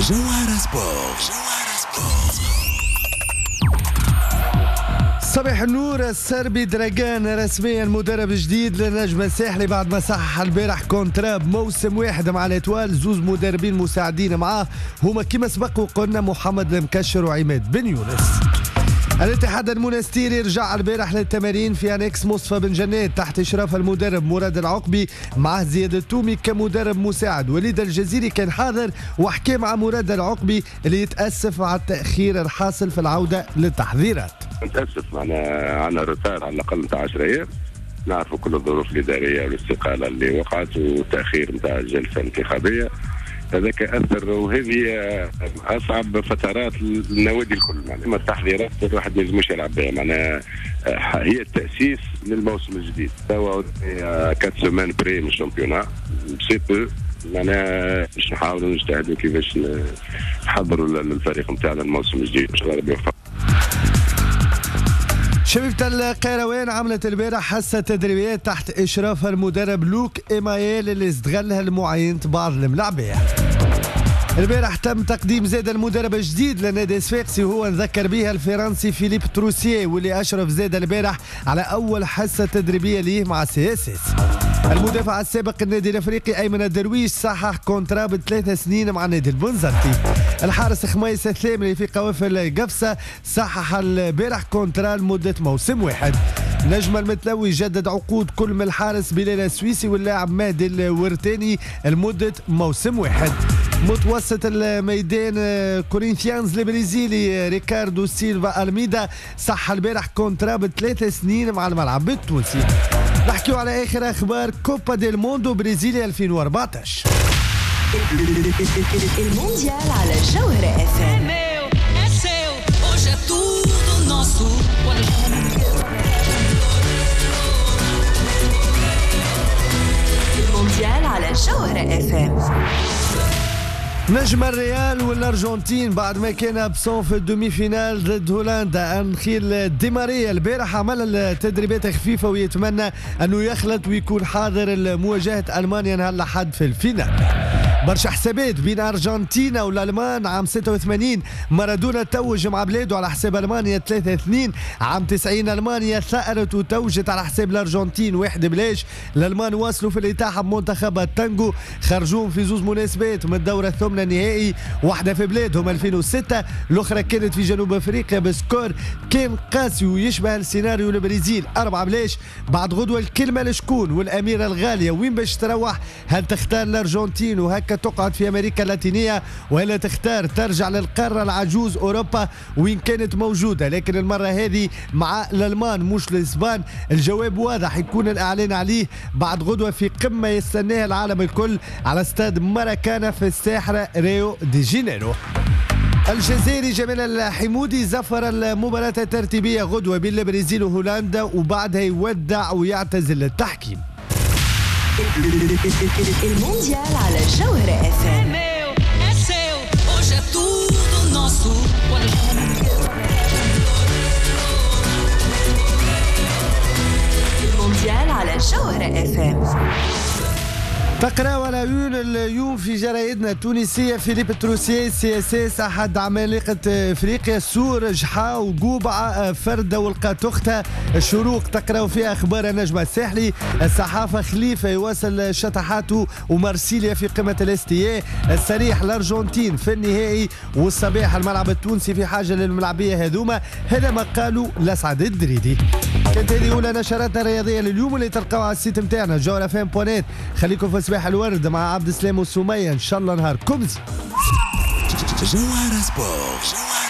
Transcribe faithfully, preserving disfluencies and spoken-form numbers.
جوهرة سبور. صباح النور. السربي دراجان رسميا مدرب جديد للنجم الساحلي بعد ما صحح البارح كونتراب موسم واحد مع الاتوال. زوز مدربين مساعدين معاه هما كما سبق وقلنا محمد المكشر وعماد بن يونس. الاتحاد المنستيري رجع البارح للتمارين في انكس مصطفى بن جنات تحت اشراف المدرب مراد العقبي مع زياد التومي كمدرب مساعد. وليد الجزيري كان حاضر وحكى مع مراد العقبي اللي يتاسف على التاخير الحاصل في العوده للتحضيرات. نتاسف معنا عنا رتار على الاقل نتاع عشرة ايام. نعرفوا كل الظروف الاداريه والاستقاله اللي وقعت والتاخير نتاع الجلسه الانتخابيه، هذاك اثر. وهذه اصعب فترات للنوادي الكل. معناها التحضيرات الواحد ما يلزموش يلعب بها، معناها هي التاسيس للموسم الجديد. توا كات سومان بري من الشامبيونا سي بو، معناها باش نحاولوا نجتهدوا كيفاش نحضروا الفريق نتاعنا الموسم الجديد ان شاء الله ربي يوفق. شبيبة القيروان عملت البارح حصة تدريبيات تحت إشراف المدرب لوك إيمايل اللي استغلها لمعاينة بعض الملاعبية. البارح تم تقديم زاد المدرب الجديد لنادي صفاقسي وهو نذكر بها الفرنسي فيليب تروسيه، واللي أشرف زاد البارح على أول حصة تدريبية ليه مع سي اس اس. المدافع السابق النادي الافريقي ايمن الدرويش صحح كونترا بثلاث سنين مع النادي البنزرتي. الحارس خميس الثامري في قوافل قفصه صحح البارح كونترا لمده موسم واحد. نجم المتلوي جدد عقود كل من الحارس بلال السويسي واللاعب مهدي الورتاني لمده موسم واحد. متوسط الميدان كورينثيانز البرازيلي ريكاردو سيلفا الميدا صح البارح كونترا بثلاث سنين مع الملعب التونسي. نحكيو على اخر اخبار كوبا ديل موندو برازيليا ألفين وأربعطاش. المونديال على جوهرة اف ام. المونديال على جوهرة اف ام. نجم الريال والارجنتين بعد ما كان ابسون في الدومي فينال ضد هولندا انخيل دي ماريا البارح عمل التدريبات خفيفه ويتمنى انه يخلط ويكون حاضر لمواجهه المانيا نهار الاحد في الفينال. برشا حسابات بين ارجنتينا والالمان. عام ستة وثمانين مارادونا توج مع بلاده على حساب المانيا ثلاثة اثنين. عام تسعين المانيا ثأرت وتوجت على حساب الارجنتين واحد بلاش. الالمان واصلوا في الاتاحه بمنتخب التانجو، خرجوهم في زوز مناسبات من الدوره الثامنه النهائي، واحده في بلادهم ألفين وستة، الاخرى كانت في جنوب افريقيا بسكور كان قاسي ويشبه السيناريو البرازيل أربعة بلاش. بعد غدوه الكلمه لشكون والاميره الغاليه وين باش تروح؟ هل تختار الارجنتين وهكا تقعد في امريكا اللاتينيه، ولا تختار ترجع للقاره العجوز اوروبا وين كانت موجوده؟ لكن المره هذه مع الالمان مش الاسبان. الجواب واضح، يكون الاعلان عليه بعد غدوه في قمه يستناها العالم الكل على استاد ماراكانا في الساحره ريو دي جانيرو. الجزائري جمال الحمودي زفر المباراة الترتيبية غدوة بين البرازيل وهولندا وبعدها يودع ويعتزل التحكيم. المونديال على جوهرة اف ام. المونديال على جوهرة اف ام. تقرأوا على يون اليوم في جرايدنا التونسية فيليب تروسيه سي اس اس أحد عمالقة افريقيا، سور جحا وقوبعة فردة والقاتوختة الشروق. تقرأوا فيها أخبار النجم الساحلي. الصحافة خليفة يواصل شطحاته ومارسيليا في قمة الاستياء. الصريح الأرجنتين في النهائي، والصباح الملعب التونسي في حاجة للملعبية هذوما. هذا ما قالوا لسعد الدريدي. كانت هذه أولى نشراتنا الرياضية لليوم اللي تلقاوها على السيت متاعنا جوهرة فام بونات. خليكم في صباح الورد مع عبد السلام وسمية، ان شاء الله نهاركم زين. جوهرة سبور.